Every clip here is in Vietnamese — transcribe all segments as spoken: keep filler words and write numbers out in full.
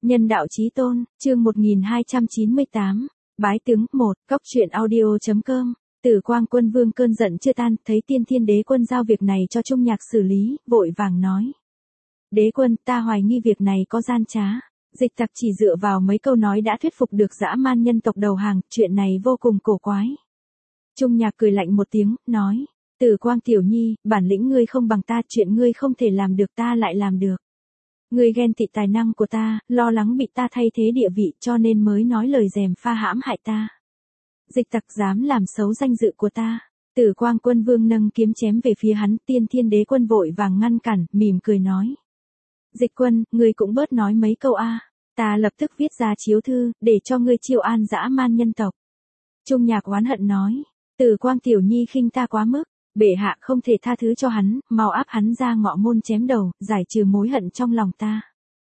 Nhân đạo chí tôn, chương một nghìn hai trăm chín mươi tám, bái tướng, một, cóc truyện audio.com, Tử Quang Quân Vương cơn giận chưa tan, thấy Tiên Thiên Đế Quân giao việc này cho Trung Nhạc xử lý, vội vàng nói. Đế quân, ta hoài nghi việc này có gian trá. Dịch tặc chỉ dựa vào mấy câu nói đã thuyết phục được dã man nhân tộc đầu hàng, chuyện này vô cùng cổ quái. Trung Nhạc cười lạnh một tiếng, nói. Tử Quang tiểu nhi, bản lĩnh ngươi không bằng ta, chuyện ngươi không thể làm được ta lại làm được. Ngươi ghen tị tài năng của ta, lo lắng bị ta thay thế địa vị cho nên mới nói lời dèm pha hãm hại ta. Dịch tặc dám làm xấu danh dự của ta. Tử Quang Quân Vương nâng kiếm chém về phía hắn, Tiên Thiên Đế Quân vội vàng ngăn cản, mỉm cười nói. Dịch quân, ngươi cũng bớt nói mấy câu a, ta lập tức viết ra chiếu thư, để cho ngươi chiêu an dã man nhân tộc. Trung Nhạc oán hận nói. Tử Quang tiểu nhi khinh ta quá mức. Bệ hạ không thể tha thứ cho hắn, mau áp hắn ra ngọ môn chém đầu, giải trừ mối hận trong lòng ta.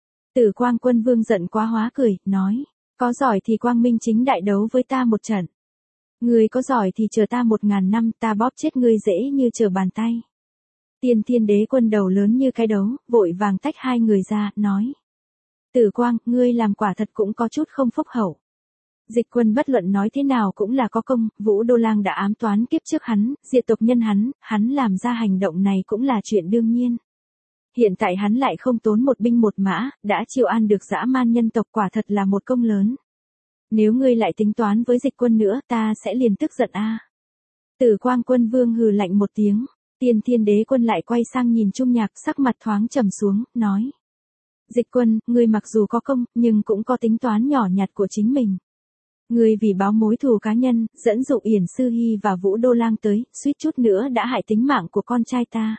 Tử Quang Quân Vương giận quá hóa cười, nói, có giỏi thì quang minh chính đại đấu với ta một trận. Ngươi có giỏi thì chờ ta một ngàn năm, ta bóp chết ngươi dễ như chờ bàn tay. Tiên Thiên Đế Quân đầu lớn như cái đấu, vội vàng tách hai người ra, nói. Tử Quang, ngươi làm quả thật cũng có chút không phúc hậu. Dịch quân bất luận nói thế nào cũng là có công, Vũ Đô Lang đã ám toán kiếp trước hắn, diệt tộc nhân hắn, hắn làm ra hành động này cũng là chuyện đương nhiên. Hiện tại hắn lại không tốn một binh một mã, đã chiêu an được dã man nhân tộc, quả thật là một công lớn. Nếu ngươi lại tính toán với dịch quân nữa, ta sẽ liền tức giận a. Tử Quang Quân Vương hừ lạnh một tiếng, Tiên Thiên Đế Quân lại quay sang nhìn Trung Nhạc, sắc mặt thoáng trầm xuống, nói. Dịch quân, ngươi mặc dù có công, nhưng cũng có tính toán nhỏ nhặt của chính mình. Ngươi vì báo mối thù cá nhân, dẫn dụ Yển Sư Hy và Vũ Đô Lang tới, suýt chút nữa đã hại tính mạng của con trai ta.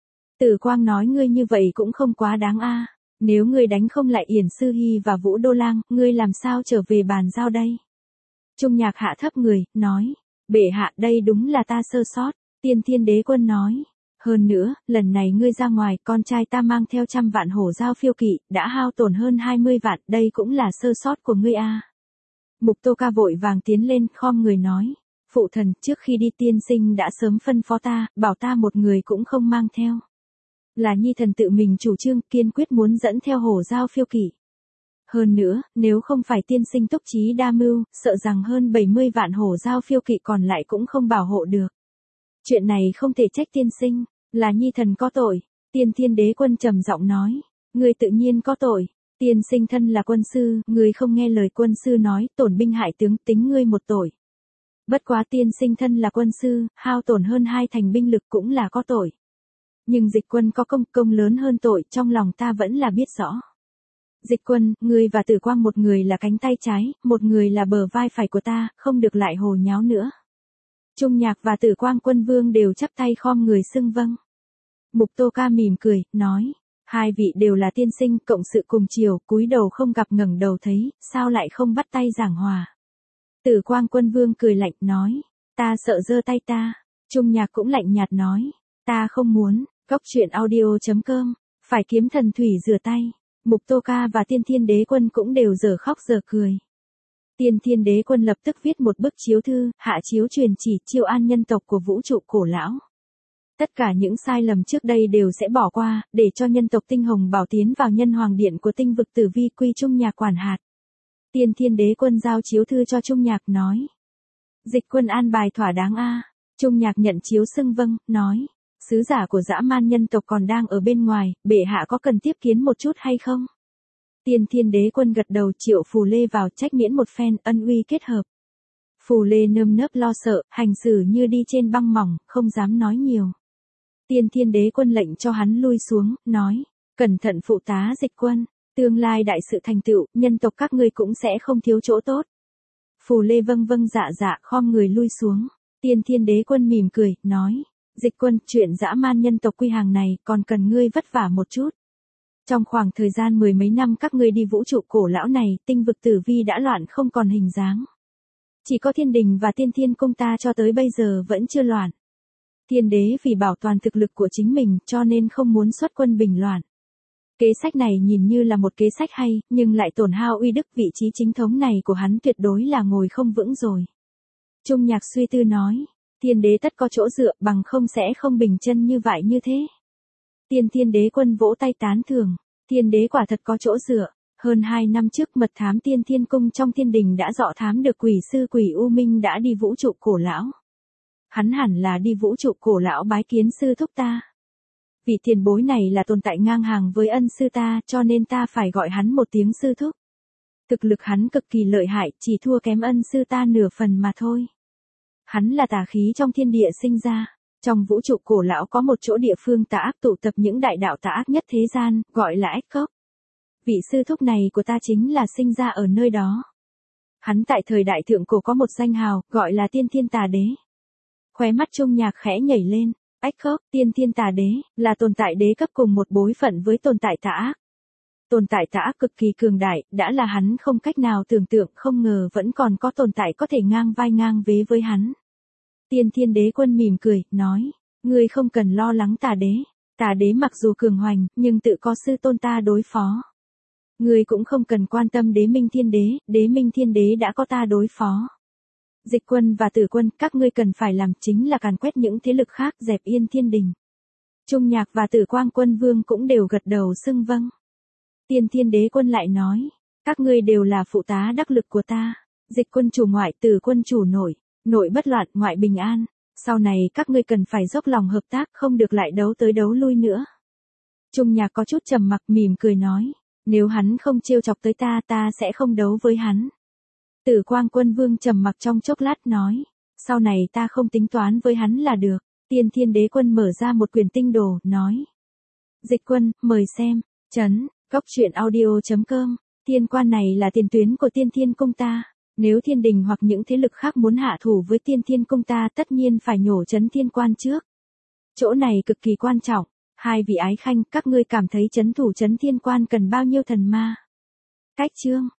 Tử Quang nói ngươi như vậy cũng không quá đáng a. Nếu ngươi đánh không lại Yển Sư Hy và Vũ Đô Lang, ngươi làm sao trở về bàn giao đây? Trung Nhạc hạ thấp người, nói. Bệ hạ, đây đúng là ta sơ sót. Tiên Thiên Đế Quân nói. Hơn nữa, lần này ngươi ra ngoài, con trai ta mang theo trăm vạn hổ giao phiêu kỵ, đã hao tổn hơn hai mươi vạn, đây cũng là sơ sót của ngươi a. Mục Tô Ca vội vàng tiến lên, khom người nói. Phụ thần, trước khi đi tiên sinh đã sớm phân phó ta, bảo ta một người cũng không mang theo. Là nhi thần tự mình chủ trương, kiên quyết muốn dẫn theo hổ giao phiêu kỵ. Hơn nữa, nếu không phải tiên sinh túc trí đa mưu, sợ rằng hơn bảy mươi vạn hổ giao phiêu kỵ còn lại cũng không bảo hộ được. Chuyện này không thể trách tiên sinh, là nhi thần có tội. Tiên Thiên Đế Quân trầm giọng nói. Ngươi tự nhiên có tội. Tiên sinh thân là quân sư, ngươi không nghe lời quân sư nói, tổn binh hại tướng, tính ngươi một tội. Bất quá tiên sinh thân là quân sư, hao tổn hơn hai thành binh lực cũng là có tội. Nhưng dịch quân có công, công lớn hơn tội, trong lòng ta vẫn là biết rõ. Dịch quân, ngươi và Tử Quang một người là cánh tay trái, một người là bờ vai phải của ta, không được lại hồ nháo nữa. Trung Nhạc và Tử Quang Quân Vương đều chắp tay khom người xưng vâng. Mục Tô Ca mỉm cười, nói. Hai vị đều là tiên sinh, cộng sự cùng chiều, cúi đầu không gặp ngẩng đầu thấy, sao lại không bắt tay giảng hòa. Tử Quang Quân Vương cười lạnh, nói. Ta sợ giơ tay ta. Trung Nhạc cũng lạnh nhạt nói. Ta không muốn, cóc truyện audio.com, phải kiếm thần thủy rửa tay. Mục Tô Ca và Tiên Thiên Đế Quân cũng đều giờ khóc giờ cười. Tiên Thiên Đế Quân lập tức viết một bức chiếu thư, hạ chiếu truyền chỉ chiêu an nhân tộc của vũ trụ cổ lão. Tất cả những sai lầm trước đây đều sẽ bỏ qua, để cho nhân tộc Tinh Hồng Bảo tiến vào nhân hoàng điện của tinh vực Tử Vi quy Trung Nhạc quản hạt. Tiên Thiên Đế Quân giao chiếu thư cho Trung Nhạc nói. Dịch quân an bài thỏa đáng a. Trung Nhạc nhận chiếu xưng vâng, nói. Sứ giả của dã man nhân tộc còn đang ở bên ngoài, bệ hạ có cần tiếp kiến một chút hay không? Tiên Thiên Đế Quân gật đầu, triệu Phù Lê vào trách miễn một phen, ân uy kết hợp. Phù Lê nơm nớp lo sợ, hành xử như đi trên băng mỏng, không dám nói nhiều. Tiên Thiên Đế Quân lệnh cho hắn lui xuống, nói, cẩn thận phụ tá dịch quân, tương lai đại sự thành tựu, nhân tộc các ngươi cũng sẽ không thiếu chỗ tốt. Phù Lê vâng vâng dạ dạ, khom người lui xuống. Tiên Thiên Đế Quân mỉm cười, nói, dịch quân, chuyện dã man nhân tộc quy hàng này, còn cần ngươi vất vả một chút. Trong khoảng thời gian mười mấy năm các ngươi đi vũ trụ cổ lão này, tinh vực Tử Vi đã loạn không còn hình dáng. Chỉ có Thiên Đình và Tiên Thiên Cung ta cho tới bây giờ vẫn chưa loạn. Thiên đế vì bảo toàn thực lực của chính mình cho nên không muốn xuất quân bình loạn. Kế sách này nhìn như là một kế sách hay, nhưng lại tổn hao uy đức, vị trí chính thống này của hắn tuyệt đối là ngồi không vững rồi. Trung Nhạc suy tư nói, thiên đế tất có chỗ dựa, bằng không sẽ không bình chân như vậy như thế. Tiên Thiên Đế Quân vỗ tay tán thưởng, thiên đế quả thật có chỗ dựa. Hơn hai năm trước mật thám tiên thiên cung trong thiên đình đã dọ thám được quỷ sư quỷ U Minh đã đi vũ trụ cổ lão. Hắn hẳn là đi vũ trụ cổ lão bái kiến sư thúc ta. Vị tiền bối này là tồn tại ngang hàng với ân sư ta cho nên ta phải gọi hắn một tiếng sư thúc. Thực lực hắn cực kỳ lợi hại, chỉ thua kém ân sư ta nửa phần mà thôi. Hắn là tà khí trong thiên địa sinh ra. Trong vũ trụ cổ lão có một chỗ địa phương tà ác tụ tập những đại đạo tà ác nhất thế gian, gọi là Ách Cốc. Vị sư thúc này của ta chính là sinh ra ở nơi đó. Hắn tại thời đại thượng cổ có một danh hào, gọi là Tiên Thiên Tà Đế. Khóe mắt Trung Nhạc khẽ nhảy lên, Ách Cốc, Tiên Thiên Tà Đế, là tồn tại đế cấp cùng một bối phận với tồn tại tà ác. Tồn tại tà ác cực kỳ cường đại, đã là hắn không cách nào tưởng tượng, không ngờ vẫn còn có tồn tại có thể ngang vai ngang vế với hắn. Tiên Thiên Đế Quân mỉm cười, nói, ngươi không cần lo lắng tà đế. Tà đế mặc dù cường hoành, nhưng tự có sư tôn ta đối phó. Ngươi cũng không cần quan tâm đế minh thiên đế, đế minh thiên đế đã có ta đối phó. Dịch Quân và Tử Quân, các ngươi cần phải làm chính là càn quét những thế lực khác dẹp yên thiên đình. Trung Nhạc và Tử Quang Quân Vương cũng đều gật đầu xưng vâng. Tiên Thiên Đế Quân lại nói, các ngươi đều là phụ tá đắc lực của ta. Dịch Quân chủ ngoại, Tử Quân chủ nội, nội bất loạn, ngoại bình an. Sau này các ngươi cần phải dốc lòng hợp tác, không được lại đấu tới đấu lui nữa. Trung Nhạc có chút trầm mặc mỉm cười nói, nếu hắn không trêu chọc tới ta, ta sẽ không đấu với hắn. Tử Quang Quân Vương trầm mặc trong chốc lát nói, sau này ta không tính toán với hắn là được. Tiên Thiên Đế Quân mở ra một quyển tinh đồ, nói. Dịch Quân, mời xem, chấn, góc truyện audio chấm com, tiên quan này là tiền tuyến của Tiên Thiên Cung ta. Nếu thiên đình hoặc những thế lực khác muốn hạ thủ với Tiên Thiên Cung ta tất nhiên phải nhổ chấn thiên quan trước. Chỗ này cực kỳ quan trọng. Hai vị ái khanh, các ngươi cảm thấy chấn thủ chấn thiên quan cần bao nhiêu thần ma? Cách chương